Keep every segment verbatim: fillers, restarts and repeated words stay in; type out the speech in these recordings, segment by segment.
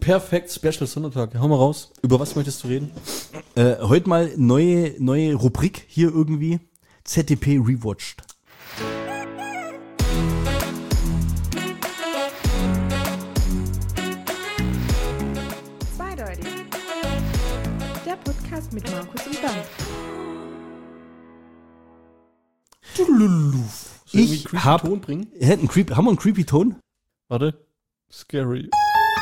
Perfekt, Special Sondertag. Hau mal raus. Über was möchtest du reden? Äh, heute mal neue, neue Rubrik hier irgendwie. Z D P Rewatched. Zweideutig. Der Podcast mit Markus und Dan. Ich hab, Ton bringen? Hätten creep, haben wir einen creepy Ton? Warte. Scary.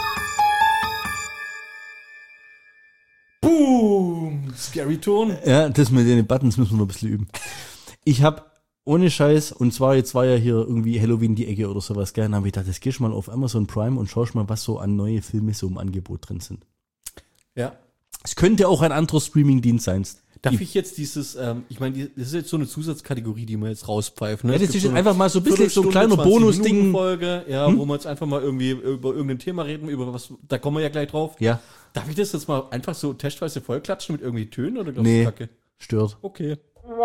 Boom! Scary Ton. Ja, das mit den Buttons müssen wir noch ein bisschen üben. Ich habe ohne Scheiß, und zwar jetzt war ja hier irgendwie Halloween die Ecke oder sowas, gell, dann habe ich gedacht, jetzt gehst du mal auf Amazon Prime und schaust mal, was so an neue Filme so im Angebot drin sind. Ja. Es könnte auch ein anderer Streaming-Dienst sein. Darf ich jetzt dieses, ähm, ich meine, die- das ist jetzt so eine Zusatzkategorie, die wir jetzt rauspfeifen. Ne? Ja, das Es gibt ist jetzt einfach mal so ein bisschen so ein Viertelstunde, kleiner zwanzig Bonus-Ding. Minuten Folge, ja, wo wir jetzt einfach mal irgendwie über irgendein Thema reden, über was, da kommen wir ja gleich drauf. Ja, Darf ich das jetzt mal einfach so testweise vollklatschen mit irgendwie Tönen oder glaubst Nee. du Kacke? stört. Okay.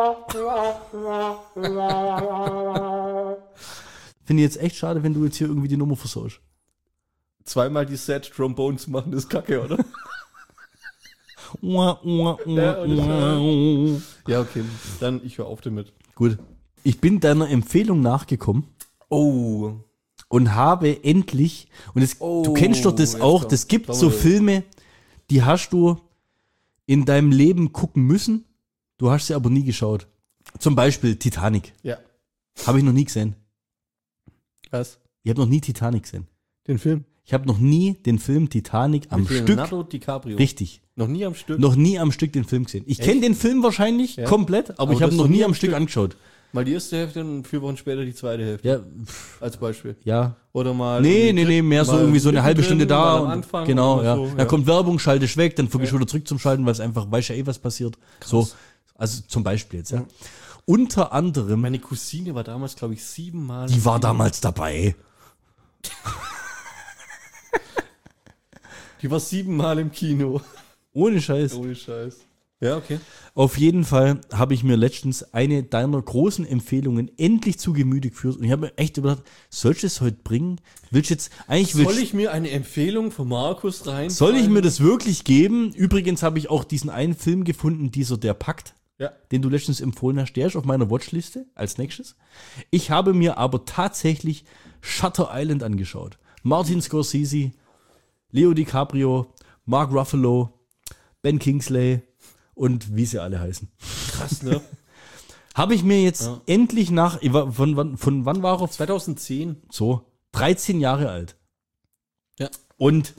Finde ich jetzt echt schade, wenn du jetzt hier irgendwie die Nummer versaust. Zweimal die Sad Trombone zu machen, ist Kacke, oder? Ua, ua, ua, Ja, und ua. Ja, okay. Dann ich höre auf damit. Gut. Ich bin deiner Empfehlung nachgekommen Oh. und habe endlich, und das, Oh, du kennst doch das jetzt auch, kommt- das gibt kommen so wir- Filme, die hast du in deinem Leben gucken müssen, du hast sie aber nie geschaut. Zum Beispiel Titanic. Ja. Habe ich noch nie gesehen. Was? Ich habe noch nie Titanic gesehen. Den Film? Ich habe noch nie den Film Titanic am Mit Stück, Leonardo DiCaprio. richtig, Noch nie am Stück. noch nie am Stück den Film gesehen. Ich Echt? kenne den Film wahrscheinlich Ja. komplett, aber, Aber ich du habe hast noch nie am Stück angeschaut. Mal die erste Hälfte und vier Wochen später die zweite Hälfte. Ja, Als Beispiel. ja. Oder mal. Nee, irgendwie nee, nee, mehr so mal irgendwie so eine halbe Stunde mittendrin, da. mal am Und, Anfang genau, oder ja. so, Da kommt Werbung, schalte ich weg, dann vergisst du wieder zurück zum Schalten, weil es einfach, weiß ja eh, was passiert. So, also zum Beispiel jetzt, ja. Unter anderem, Meine Cousine war damals, glaube ich, siebenmal. die war damals dabei. Die war siebenmal im Kino. Ohne Scheiß. Ohne Scheiß. Ja, okay. Auf jeden Fall habe ich mir letztens eine deiner großen Empfehlungen endlich zu Gemüte geführt und ich habe mir echt überlegt, soll ich das heute bringen? Willst du jetzt, eigentlich willst, Soll ich mir eine Empfehlung von Markus rein? soll ich mir das wirklich geben? Übrigens habe ich auch diesen einen Film gefunden, dieser Der Pakt, Ja. den du letztens empfohlen hast, der ist auf meiner Watchliste als nächstes. Ich habe mir aber tatsächlich Shutter Island angeschaut. Martin Scorsese, Leo DiCaprio, Mark Ruffalo, Ben Kingsley und wie sie alle heißen. Krass, ne? Habe ich mir jetzt Ja. endlich nach, ich war- von, wann- von wann war er? zweitausendzehn. So, dreizehn Jahre alt. Ja. Und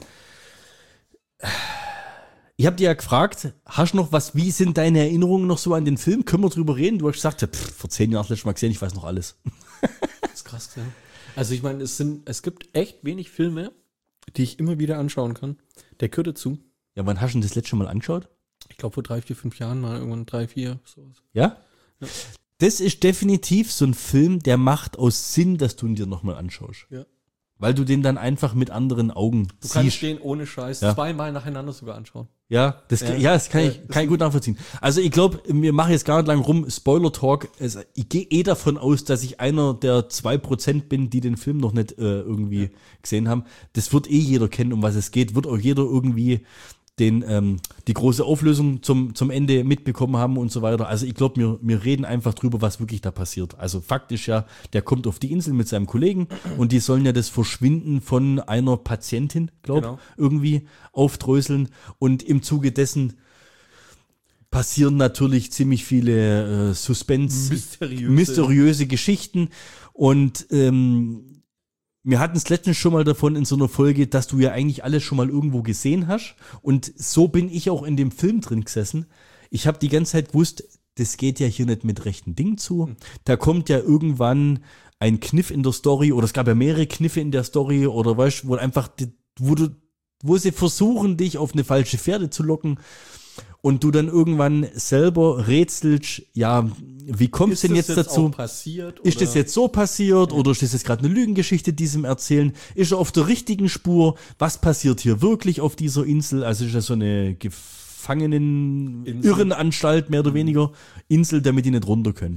ich habe dir ja gefragt, hast du noch was, wie sind deine Erinnerungen noch so an den Film? Können wir drüber reden? Du hast gesagt, ja, pff, vor zehn Jahren das letzte Mal gesehen, ich weiß noch alles. Das ist krass, ja. Also ich meine, es sind, es gibt echt wenig Filme, die ich immer wieder anschauen kann. Der gehört dazu. Ja, wann hast du denn das letzte Mal angeschaut? Ich glaube vor drei, vier, fünf Jahren mal irgendwann drei, vier, sowas. Ja? Ja. Das ist definitiv so ein Film, der macht aus Sinn, dass du ihn dir nochmal anschaust. Ja. Weil du den dann einfach mit anderen Augen Du kannst siehst. den ohne Scheiß Ja. zweimal nacheinander sogar anschauen. Ja, das, Ja. ja. das kann Ja, ich, das kann ich gut nachvollziehen. Also ich glaube, wir machen jetzt gar nicht lang rum, Spoiler-Talk. Also ich gehe eh davon aus, dass ich einer der zwei Prozent bin, die den Film noch nicht äh, irgendwie gesehen haben. Das wird eh jeder kennen, um was es geht. Wird auch jeder irgendwie den, ähm, die große Auflösung zum, zum Ende mitbekommen haben und so weiter. Also ich glaube, wir, wir reden einfach drüber, was wirklich da passiert. Also faktisch ja, der kommt auf die Insel mit seinem Kollegen und die sollen ja das Verschwinden von einer Patientin, glaube Genau. irgendwie aufdröseln. Und im Zuge dessen passieren natürlich ziemlich viele äh, Suspense, Mysteriöse. mysteriöse Geschichten. Und ähm, wir hatten es letztens schon mal davon in so einer Folge, dass du ja eigentlich alles schon mal irgendwo gesehen hast. Und so bin ich auch in dem Film drin gesessen. Ich habe die ganze Zeit gewusst, das geht ja hier nicht mit rechten Dingen zu. Da kommt ja irgendwann ein Kniff in der Story oder es gab ja mehrere Kniffe in der Story oder weißt du, wo einfach, die, wo du, wo sie versuchen, dich auf eine falsche Pferde zu locken. Und du dann irgendwann selber rätselst, ja, wie kommt es denn jetzt, dazu? Auch passiert, Ist das oder? jetzt so passiert oder ist das jetzt gerade eine Lügengeschichte, die sie ihm erzählen? Ist er auf der richtigen Spur? Was passiert hier wirklich auf dieser Insel? Also ist das so eine Gefangenen Insel. Irrenanstalt mehr oder weniger Insel, damit die nicht runter können.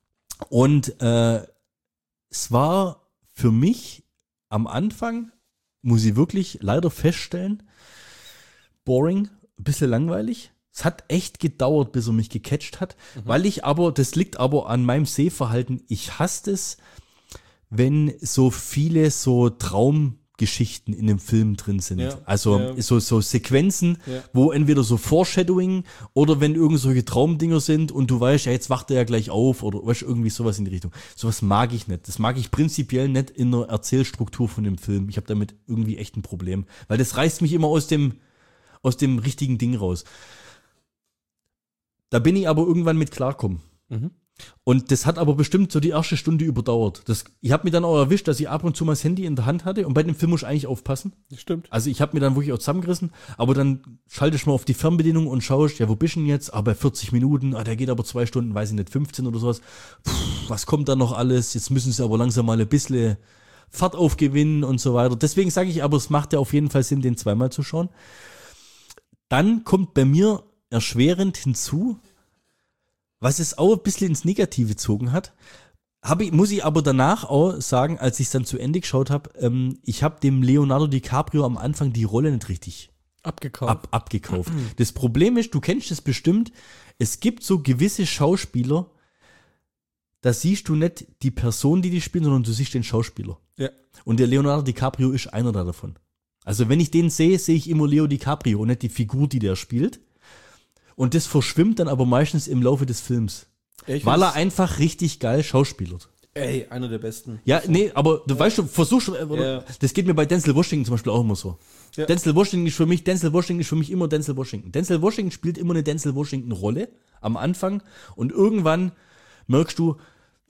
Und äh, es war für mich am Anfang muss ich wirklich leider feststellen, boring, ein bisschen langweilig. Es hat echt gedauert, bis er mich gecatcht hat, mhm. weil ich aber, das liegt aber an meinem Sehverhalten, ich hasse es, wenn so viele so Traumgeschichten in dem Film drin sind. Ja, also ja. so, so Sequenzen, ja. wo entweder so Foreshadowing oder wenn irgend solche Traumdinger sind und du weißt, ja, jetzt wacht er ja gleich auf oder weißt, irgendwie sowas in die Richtung. Sowas mag ich nicht. Das mag ich prinzipiell nicht in der Erzählstruktur von dem Film. Ich habe damit irgendwie echt ein Problem, weil das reißt mich immer aus dem, aus dem richtigen Ding raus. Da bin ich aber irgendwann mit klarkommen. Mhm. Und das hat aber bestimmt so die erste Stunde überdauert. Das, ich habe mir dann auch erwischt, dass ich ab und zu mal das Handy in der Hand hatte. Und bei dem Film muss ich eigentlich aufpassen. Das stimmt. Also ich habe mir dann wirklich auch zusammengerissen. Aber dann schaltest du mal auf die Fernbedienung und schaust, ja, wo bist du denn jetzt? Ah, bei vierzig Minuten. Ah, der geht aber zwei Stunden, weiß ich nicht, fünfzehn oder sowas. Puh, was kommt da noch alles? Jetzt müssen sie aber langsam mal ein bisschen Fahrt aufgewinnen und so weiter. Deswegen sage ich aber, es macht ja auf jeden Fall Sinn, den zweimal zu schauen. Dann kommt bei mir erschwerend hinzu, was es auch ein bisschen ins Negative gezogen hat, hab ich, muss ich aber danach auch sagen, als ich es dann zu Ende geschaut habe, ähm, ich habe dem Leonardo DiCaprio am Anfang die Rolle nicht richtig abgekauft. Ab, abgekauft. Das Problem ist, du kennst es bestimmt, es gibt so gewisse Schauspieler, da siehst du nicht die Person, die die spielen, sondern du siehst den Schauspieler. Ja. Und der Leonardo DiCaprio ist einer davon. Also wenn ich den sehe, sehe ich immer Leo DiCaprio und nicht die Figur, die der spielt. Und das verschwimmt dann aber meistens im Laufe des Films. Ich weil er einfach richtig geil schauspielert. Ey, einer der besten. Ja, nee, aber du ja. weißt, du versuchst, oder, ja. das geht mir bei Denzel Washington zum Beispiel auch immer so. Ja. Denzel Washington ist für mich, Denzel Washington ist für mich immer Denzel Washington. Denzel Washington spielt immer eine Denzel Washington-Rolle am Anfang und irgendwann merkst du,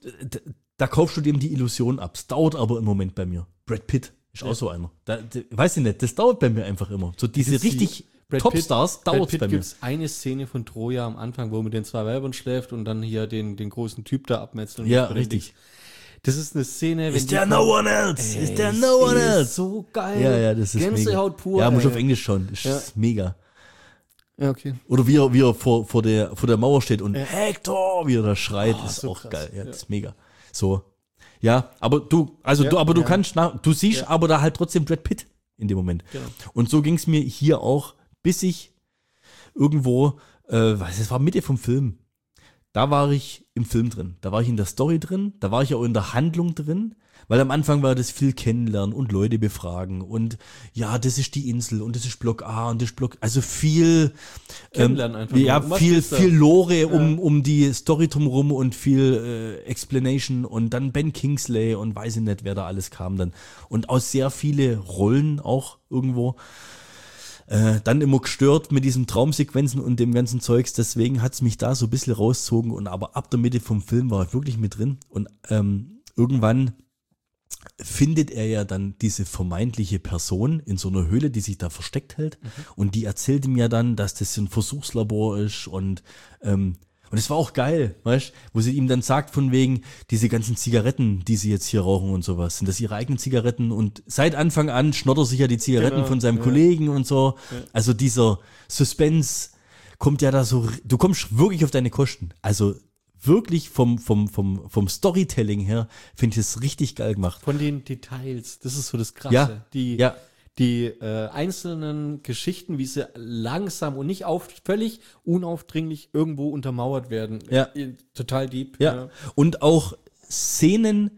da kaufst du dem die Illusion ab. Es dauert aber im Moment bei mir. Brad Pitt ist ja. auch so einer. Da, da, weiß ich nicht, das dauert bei mir einfach immer. So diese richtig Brad Topstars dauert es bei mir. Gibt es eine Szene von Troja am Anfang, wo er mit den zwei Weibern schläft und dann hier den, den großen Typ da abmetzeln. Ja, richtig. Das ist eine Szene, wenn Is there no one else? Is there no one else? So geil. Ja, ja, das ist Gänsehaut mega. pur. Ja, muss ey. auf Englisch schauen. Das Ja. ist mega. Ja, okay. Oder wie er, wie er vor, vor, der, vor der Mauer steht und Ja. Hector, wie er da schreit, Oh, ist so auch krass. geil. Ja, Ja. das ist mega. So. Ja, aber du, also Ja, du, aber du ja. kannst nach, du siehst Ja. aber da halt trotzdem Brad Pitt in dem Moment. Genau. Und so ging es mir hier auch, bis ich irgendwo, äh, was, es war Mitte vom Film. Da war ich im Film drin. Da war ich in der Story drin. Da war ich auch in der Handlung drin. Weil am Anfang war das viel kennenlernen und Leute befragen. Und ja, das ist die Insel und das ist Block A und das ist Block, also viel Kennenlernen ähm, einfach. Ja, Um was viel, geht's da? viel Lore Ja. um, um die Story drumherum und viel äh, Explanation und dann Ben Kingsley und weiß ich nicht, wer da alles kam dann. Und auch sehr viele Rollen auch irgendwo. Äh, dann immer gestört mit diesen Traumsequenzen und dem ganzen Zeugs, deswegen hat es mich da so ein bisschen rausgezogen und aber ab der Mitte vom Film war ich wirklich mit drin und ähm, irgendwann findet er ja dann diese vermeintliche Person in so einer Höhle, die sich da versteckt hält mhm. und die erzählt ihm ja dann, dass das ein Versuchslabor ist und ähm, und es war auch geil, weißt, wo sie ihm dann sagt von wegen, diese ganzen Zigaretten, die sie jetzt hier rauchen und sowas, sind das ihre eigenen Zigaretten und seit Anfang an schnottert sich ja die Zigaretten Genau, von seinem ja. Kollegen und so, Ja. also dieser Suspense kommt ja da so, du kommst wirklich auf deine Kosten, also wirklich vom, vom, vom, vom Storytelling her finde ich es richtig geil gemacht. Von den Details, das ist so das Krasse. Ja, die ja. die äh, einzelnen Geschichten, wie sie langsam und nicht auf, völlig unaufdringlich irgendwo untermauert werden. Ja. Äh, Total deep. Ja. Und auch Szenen,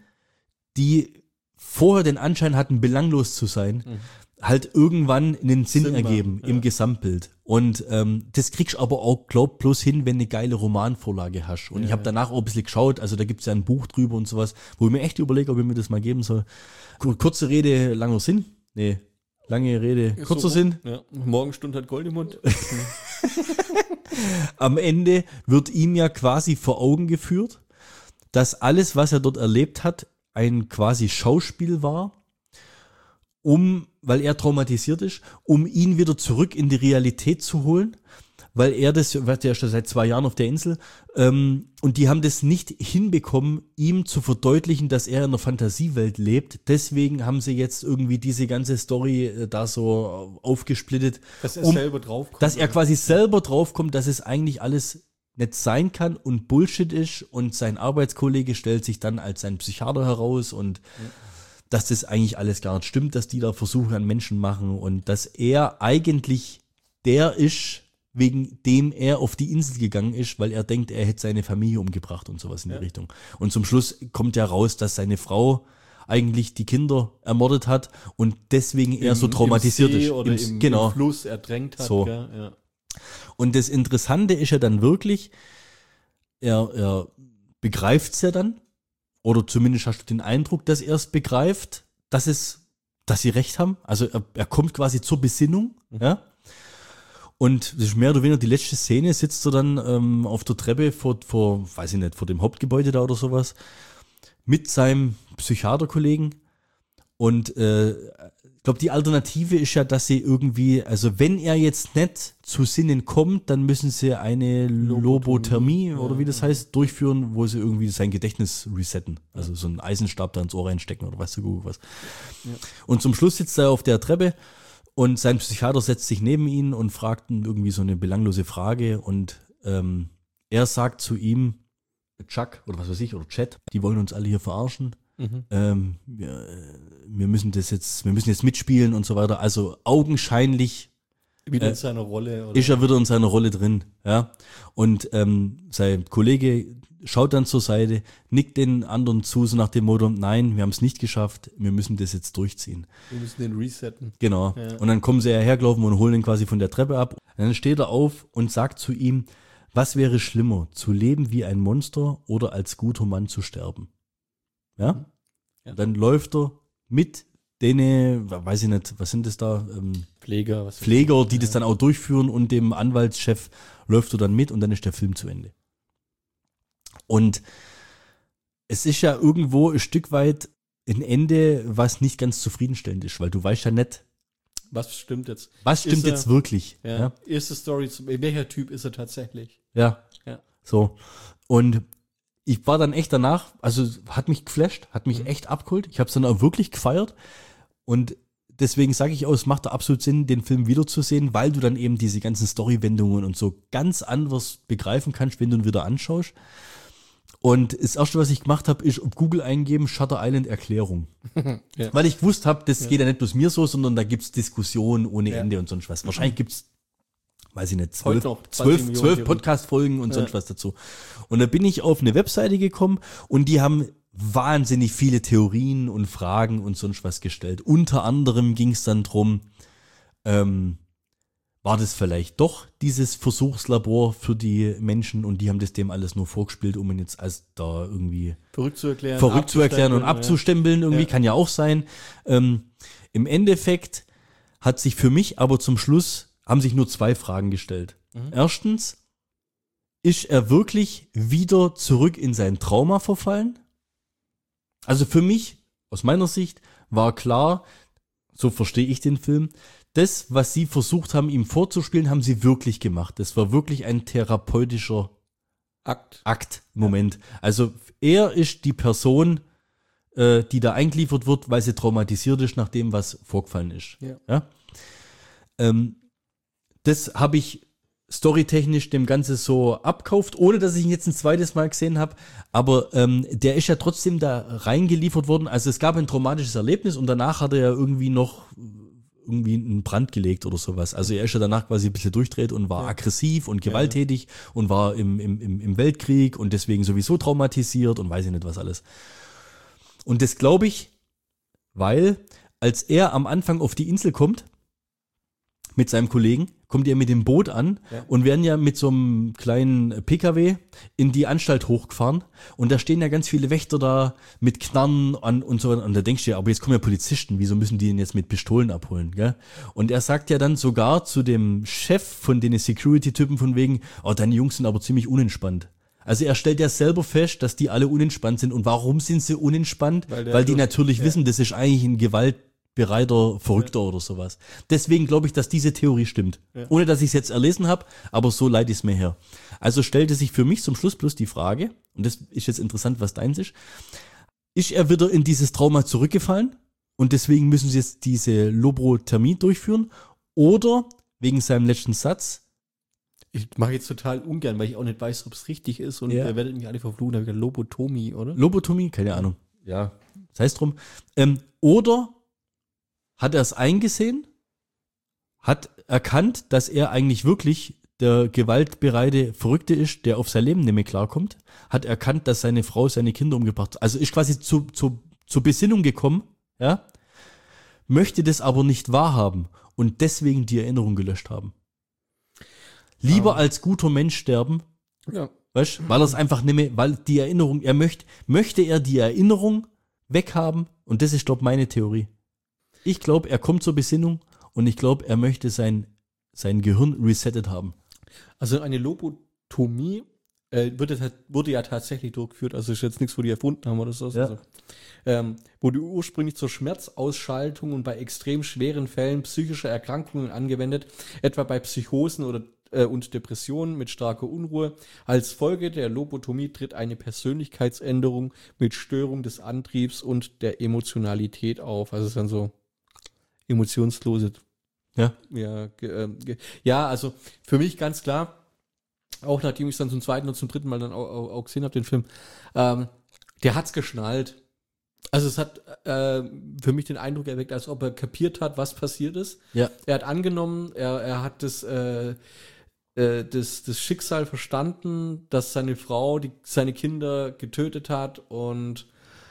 die vorher den Anschein hatten, belanglos zu sein, mhm. halt irgendwann einen Sinn, Sinn ergeben machen, im ja. Gesamtbild. Und ähm, das kriegst du aber auch, glaub, bloß hin, wenn du eine geile Romanvorlage hast. Und Ja, ich habe ja. danach auch ein bisschen geschaut, also da gibt's ja ein Buch drüber und sowas, wo ich mir echt überlege, ob ich mir das mal geben soll. Kur- Kurze Rede, langer Sinn? Nee, lange Rede, kurzer so, Sinn. Ja. Morgenstund hat Gold im Mund. Am Ende wird ihm ja quasi vor Augen geführt, dass alles, was er dort erlebt hat, ein quasi Schauspiel war, um, weil er traumatisiert ist, um ihn wieder zurück in die Realität zu holen, weil er das, war ja schon seit zwei Jahren auf der Insel, ähm, und die haben das nicht hinbekommen, ihm zu verdeutlichen, dass er in einer Fantasiewelt lebt. Deswegen haben sie jetzt irgendwie diese ganze Story äh, da so aufgesplittet, Dass er um- selber draufkommt. dass er quasi selber draufkommt, dass es eigentlich alles nicht sein kann und Bullshit ist und sein Arbeitskollege stellt sich dann als sein Psychiater heraus und dass das eigentlich alles gar nicht stimmt, dass die da Versuche an Menschen machen und dass er eigentlich der ist, wegen dem er auf die Insel gegangen ist, weil er denkt, er hätte seine Familie umgebracht und sowas in Ja. die Richtung. Und zum Schluss kommt ja raus, dass seine Frau eigentlich die Kinder ermordet hat und deswegen er so traumatisiert im See ist. Oder Im- im, genau. im Fluss ertränkt hat. So. Gell? Ja. Und das Interessante ist ja dann wirklich, er, er begreift es ja dann, oder zumindest hast du den Eindruck, dass er es begreift, dass es, dass sie recht haben. Also er, er kommt quasi zur Besinnung, ja. Und das ist mehr oder weniger die letzte Szene, sitzt er dann ähm, auf der Treppe vor, vor, weiß ich nicht, vor dem Hauptgebäude da oder sowas, mit seinem Psychiaterkollegen. Und äh, ich glaube, die Alternative ist ja, dass sie irgendwie, also wenn er jetzt nicht zu Sinnen kommt, dann müssen sie eine Lobothermie Ja, oder wie das ja. heißt, durchführen, wo sie irgendwie sein Gedächtnis resetten. Also so einen Eisenstab da ins Ohr reinstecken oder weißt du was. Ja. Und zum Schluss sitzt er auf der Treppe und sein Psychiater setzt sich neben ihn und fragt ihn irgendwie so eine belanglose Frage und ähm, er sagt zu ihm, Chuck oder was weiß ich, oder Chad, die wollen uns alle hier verarschen. Mhm. Ähm, wir, wir müssen das jetzt, wir müssen jetzt mitspielen und so weiter. Also augenscheinlich Wieder Äh, in seiner Rolle. Oder? ist er wieder in seiner Rolle drin, ja. Und ähm, sein Kollege schaut dann zur Seite, nickt den anderen zu, so nach dem Motto, nein, wir haben es nicht geschafft, wir müssen das jetzt durchziehen. Wir müssen den resetten. Genau. Ja. Und dann kommen sie ja hergelaufen und holen ihn quasi von der Treppe ab. Und dann steht er auf und sagt zu ihm, was wäre schlimmer, zu leben wie ein Monster oder als guter Mann zu sterben? Ja? Ja. Dann läuft er mit denen, weiß ich nicht, was sind das da, ähm, Pfleger. Was Pfleger, die das dann auch durchführen und dem Anwaltschef läuft er dann mit und dann ist der Film zu Ende. Und es ist ja irgendwo ein Stück weit ein Ende, was nicht ganz zufriedenstellend ist, weil du weißt ja nicht, Was stimmt jetzt? was stimmt Ist er- jetzt wirklich. Ja. Ja. Ist die Story, zu- welcher Typ ist er tatsächlich? Ja. Ja. So. Und ich war dann echt danach, also hat mich geflasht, hat mich Mhm. echt abgeholt. Ich habe es dann auch wirklich gefeiert. Und deswegen sage ich auch, es macht da absolut Sinn, den Film wiederzusehen, weil du dann eben diese ganzen Storywendungen und so ganz anders begreifen kannst, wenn du ihn wieder anschaust. Und das erste, was ich gemacht habe, ist auf Google eingeben, Shutter Island Erklärung. Ja. Weil ich gewusst habe, das Ja. geht ja nicht bloß mir so, sondern da gibt's Diskussionen ohne Ja. Ende und sonst was. Wahrscheinlich gibt's, weiß ich nicht, zwölf, Heute noch zwanzig zwölf, Millionen zwölf Theorien. Podcast-Folgen und Ja. sonst was dazu. Und da bin ich auf eine Webseite gekommen und die haben wahnsinnig viele Theorien und Fragen und sonst was gestellt. Unter anderem ging es dann drum, ähm, war das vielleicht doch dieses Versuchslabor für die Menschen und die haben das dem alles nur vorgespielt, um ihn jetzt als da irgendwie Verrückt zu erklären. verrückt zu erklären und abzustempeln, abzustempeln, irgendwie Ja. kann ja auch sein. Ähm, Im Endeffekt hat sich für mich aber zum Schluss, haben sich nur zwei Fragen gestellt. Mhm. Erstens, ist er wirklich wieder zurück in sein Trauma verfallen? Also für mich, aus meiner Sicht, war klar, so verstehe ich den Film, das, was sie versucht haben, ihm vorzuspielen, haben sie wirklich gemacht. Das war wirklich ein therapeutischer Ja. Akt. Akt, Moment. Also er ist die Person, äh, die da eingeliefert wird, weil sie traumatisiert ist nach dem, was vorgefallen ist. Ja. Ja? Ähm, das habe ich storytechnisch dem Ganze so abkauft, ohne dass ich ihn jetzt ein zweites Mal gesehen habe. Aber ähm, der ist ja trotzdem da reingeliefert worden. Also es gab ein traumatisches Erlebnis und danach hat er ja irgendwie noch irgendwie einen Brand gelegt oder sowas. Also er ist ja danach quasi ein bisschen durchdreht und war Ja. aggressiv und gewalttätig und war im, im, im, im Weltkrieg und deswegen sowieso traumatisiert und weiß ich nicht was alles. Und das glaube ich, weil als er am Anfang auf die Insel kommt, mit seinem Kollegen, kommt er mit dem Boot an Ja. und werden ja mit so einem kleinen P K W in die Anstalt hochgefahren und da stehen ja ganz viele Wächter da mit Knarren an und so weiter und da denkst du ja, aber jetzt kommen ja Polizisten, wieso müssen die ihn jetzt mit Pistolen abholen, gell? Und er sagt ja dann sogar zu dem Chef von den Security-Typen von wegen, oh, deine Jungs sind aber ziemlich unentspannt. Also er stellt ja selber fest, dass die alle unentspannt sind und warum sind sie unentspannt? Weil Weil, der die durch- natürlich ja. wissen, das ist eigentlich ein gewaltbereiter Verrückter oder sowas. Deswegen glaube ich, dass diese Theorie stimmt. Ja. Ohne, dass ich es jetzt erlesen habe, aber so leid ist mir her. Also stellte sich für mich zum Schluss bloß die Frage, und das ist jetzt interessant, was deins ist, ist er wieder in dieses Trauma zurückgefallen und deswegen müssen sie jetzt diese Lobothermie durchführen oder wegen seinem letzten Satz, Ich mache jetzt total ungern, weil ich auch nicht weiß, ob es richtig ist und Ja. ihr werdet mich alle verfluchen, da habe ich gesagt, Lobotomie, oder? Lobotomie, keine Ahnung. Ja, sei es drum. Ähm, oder hat er es eingesehen, hat erkannt, dass er eigentlich wirklich der gewaltbereite Verrückte ist, der auf sein Leben nicht mehr klarkommt, hat erkannt, dass seine Frau seine Kinder umgebracht hat. Also ist quasi zu, zu, zur Besinnung gekommen, ja, möchte das aber nicht wahrhaben und deswegen die Erinnerung gelöscht haben. Lieber Ja. als guter Mensch sterben, Ja. weißt, weil er es einfach nicht mehr, weil die Erinnerung, er möchte, möchte er die Erinnerung weghaben und das ist, glaube ich, meine Theorie. Ich glaube, er kommt zur Besinnung und ich glaube, er möchte sein, sein Gehirn resettet haben. Also eine Lobotomie äh, wird ja, wurde ja tatsächlich durchgeführt, also ist jetzt nichts, wo die erfunden haben oder so. Ja. Also, ähm, wurde ursprünglich zur Schmerzausschaltung und bei extrem schweren Fällen psychischer Erkrankungen angewendet, etwa bei Psychosen oder äh, und Depressionen mit starker Unruhe. Als Folge der Lobotomie tritt eine Persönlichkeitsänderung mit Störung des Antriebs und der Emotionalität auf. Also es ist dann so emotionslose. Ja. Ja, ge, ähm, ge, ja, also für mich ganz klar, auch nachdem ich es dann zum zweiten und zum dritten Mal dann auch, auch, auch gesehen habe, den Film, ähm, der hat's geschnallt. Also es hat äh, für mich den Eindruck erweckt, als ob er kapiert hat, was passiert ist. Ja. Er hat angenommen, er, er hat das, äh, äh, das, das Schicksal verstanden, dass seine Frau die, seine Kinder getötet hat und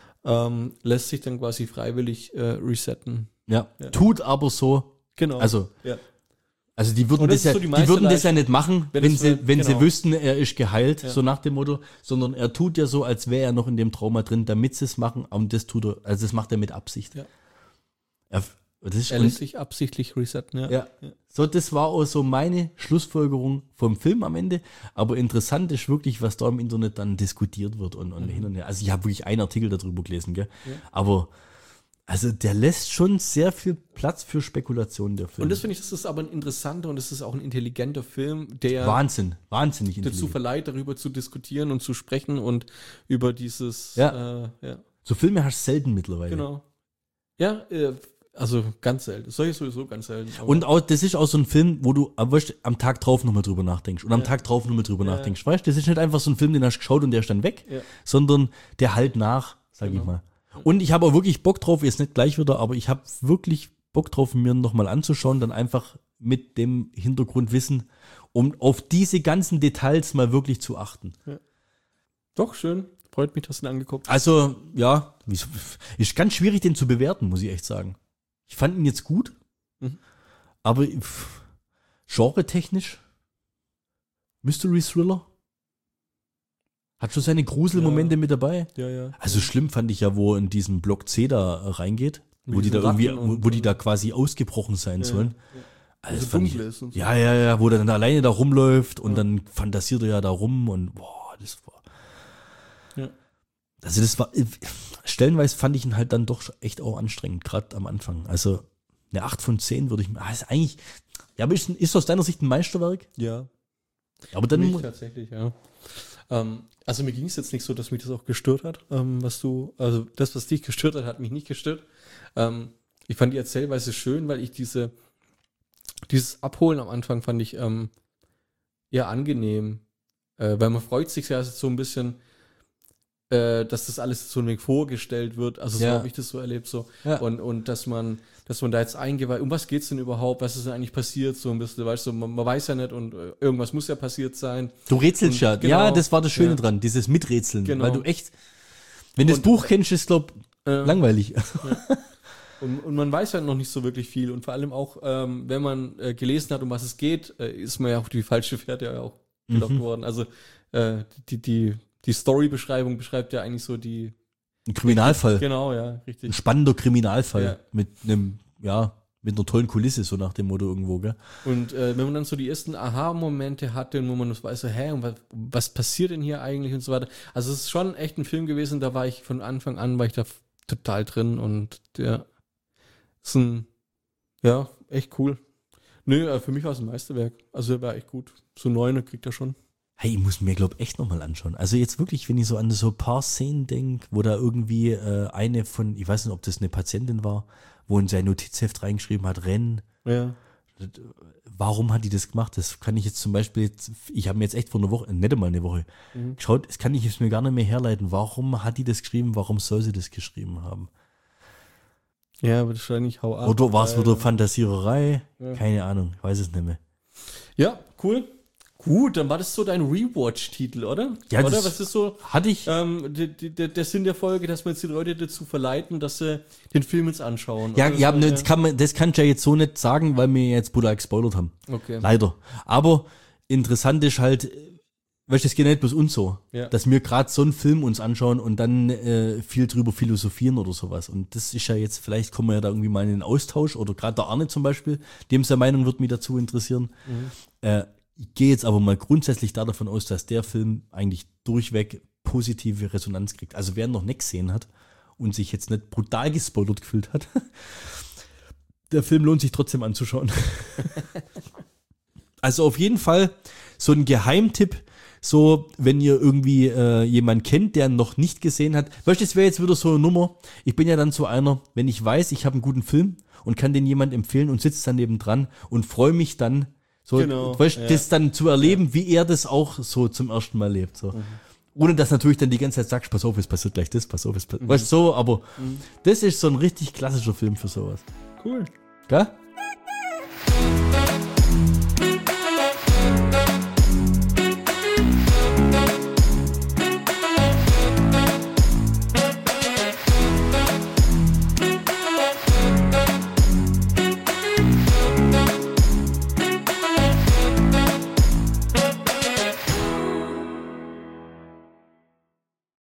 ähm, lässt sich dann quasi freiwillig äh, resetten. Ja. Ja. Tut aber so, Genau. also, ja. also die würden Und das das, ist ja, so die die meiste würden das ja Leistung. nicht machen, Wenn wenn, es sie, so- wenn genau. sie wüssten, er ist geheilt, Ja. so nach dem Motto, sondern er tut ja so, als wäre er noch in dem Trauma drin, damit sie es machen, und das tut er, also das macht er mit Absicht. Ja. Er, das ist, Er und, lässt sich absichtlich resetten, ja. ja. So, das war auch so meine Schlussfolgerung vom Film am Ende. Aber interessant ist wirklich, was da im Internet dann diskutiert wird und, und Mhm. hin und her. Also ich habe wirklich einen Artikel darüber gelesen, gell? Aber also der lässt schon sehr viel Platz für Spekulationen, der Film. Und das finde ich, das ist aber ein interessanter und das ist auch ein intelligenter Film, der Wahnsinn, wahnsinnig dazu intelligent. verleiht, darüber zu diskutieren und zu sprechen und über dieses, Ja. äh, ja, So Filme hast du selten mittlerweile. genau. Ja, äh, also ganz selten. Solche sowieso ganz selten. aber- Und auch, das ist auch so ein Film, wo du am, weißt, am Tag drauf nochmal drüber nachdenkst und am Ja. Tag drauf nochmal drüber Ja. nachdenkst. Weißt du, das ist nicht einfach so ein Film, den hast du geschaut und der ist dann weg, Ja. sondern der halt nach, sag ich Genau. mal. Und ich habe auch wirklich Bock drauf, jetzt nicht gleich wieder, aber ich habe wirklich Bock drauf, mir nochmal anzuschauen, dann einfach mit dem Hintergrundwissen, um auf diese ganzen Details mal wirklich zu achten. Doch, schön. Freut mich, dass du ihn angeguckt hast. Also, ja, wieso- ist ganz schwierig, den zu bewerten, muss ich echt sagen. Ich fand ihn jetzt gut, Mhm. aber pff, genre-technisch, Mystery Thriller, hat schon seine Gruselmomente Ja. mit dabei. Ja, ja. Also schlimm fand ich ja, wo in diesen Block C da äh, reingeht, Mit wo die da diesen irgendwie, Ratten wo, und- wo die da quasi ausgebrochen sein Ja, sollen. ja. Also Also das fand ich, dunkel ist und so. ja, ja, ja, wo der dann alleine da rumläuft und Ja. dann fantasiert er ja da rum und boah, das war. Ja. Also das war, stellenweise fand ich ihn halt dann doch echt auch anstrengend, gerade am Anfang. Also eine acht von zehn würde ich mir, ah, ist eigentlich, ja, aber ist, ist aus deiner Sicht ein Meisterwerk? Ja. Aber dann, Mich tatsächlich, ja. Ähm, also mir ging es jetzt nicht so, dass mich das auch gestört hat, ähm, was du, also das, was dich gestört hat, hat mich nicht gestört. Ähm, ich fand die Erzählweise schön, weil ich diese, dieses Abholen am Anfang fand ich ähm, eher angenehm, äh, weil man freut sich ja so ein bisschen, äh, dass das alles so ein wenig vorgestellt wird. Also so Ja. habe ich das so erlebt, so. Ja. Und, und dass man, dass man da jetzt eingeweiht, um was geht's denn überhaupt, was ist denn eigentlich passiert, so ein bisschen, weißt du, man, man weiß ja nicht und äh, irgendwas muss ja passiert sein. du rätselst Und ja. genau, ja, das war das Schöne ja. dran, dieses Miträtseln. Genau. Weil du echt, wenn du das Und- Buch kennst, ist glaub Äh, langweilig. Und, und man weiß ja noch nicht so wirklich viel. Und vor allem auch, ähm, wenn man äh, gelesen hat, um was es geht, äh, ist man ja auf die falsche Fährte ja auch gelockt Mhm. worden. Also äh, die, die, die Story-Beschreibung beschreibt ja eigentlich so die. Ein Kriminalfall. Genau, ja, Ein richtig. spannender Kriminalfall Ja. mit einem, ja, mit einer tollen Kulisse, so nach dem Motto irgendwo, gell? Und äh, wenn man dann so die ersten Aha-Momente hatte, wo man das weiß, so, hä, und was, was passiert denn hier eigentlich und so weiter. Also es ist schon echt ein Film gewesen, da war ich von Anfang an, war ich da f- total drin und der ist ein, ja, echt cool. Nö, äh, für mich war es ein Meisterwerk. Also der war echt gut. So neune kriegt er schon. Hey, ich muss mir, glaub echt nochmal anschauen. Also jetzt wirklich, wenn ich so an so ein paar Szenen denke, wo da irgendwie äh, eine von, ich weiß nicht, ob das eine Patientin war, wo in sein Notizheft reingeschrieben hat, Rennen. Ja. warum hat die das gemacht? Das kann ich jetzt zum Beispiel, jetzt, ich habe mir jetzt echt vor einer Woche, nicht einmal eine Woche, mhm. geschaut, das kann ich jetzt mir gar nicht mehr herleiten. Warum hat die das geschrieben? Warum soll sie das geschrieben haben? Ja, wahrscheinlich hau ab. Oder war es wieder Fantasiererei? Ja. Keine Ahnung, ich weiß es nicht mehr. Ja, cool. Gut, dann war das so dein Rewatch-Titel, oder? Ja, oder? das Was ist so? Hatte ich. Ähm, der, der, der Sinn der Folge, dass wir jetzt die Leute dazu verleiten, dass sie den Film jetzt anschauen. Ja, oder? ja, So, ne, das kann man, das kannst du ja jetzt so nicht sagen, weil wir jetzt brutal gespoilert haben. Okay. Leider. Aber interessant ist halt, weißt du, es geht nicht bloß uns so, Ja. dass wir gerade so einen Film uns anschauen und dann äh, viel drüber philosophieren oder sowas. Und das ist ja jetzt, vielleicht kommen wir ja da irgendwie mal in den Austausch oder gerade der Arne zum Beispiel, dem seine Meinung wird mich dazu interessieren. Mhm. Äh, ich gehe jetzt aber mal grundsätzlich da davon aus, dass der Film eigentlich durchweg positive Resonanz kriegt. Also wer ihn noch nicht gesehen hat und sich jetzt nicht brutal gespoilert gefühlt hat, der Film lohnt sich trotzdem anzuschauen. Also auf jeden Fall so ein Geheimtipp, so wenn ihr irgendwie äh, jemanden kennt, der ihn noch nicht gesehen hat. Weißt du, das wäre jetzt wieder so eine Nummer. Ich bin ja dann so einer, wenn ich weiß, ich habe einen guten Film und kann den jemand empfehlen und sitze daneben dran und freue mich dann, so, Genau, weißt, ja. das dann zu erleben, ja. wie er das auch so zum ersten Mal lebt. So. Mhm. Ohne dass natürlich dann die ganze Zeit sagst, pass auf, es passiert gleich das, pass auf, es passiert. Mhm. Weißt du, so, aber mhm. das ist so ein richtig klassischer Film für sowas. Cool. Gell?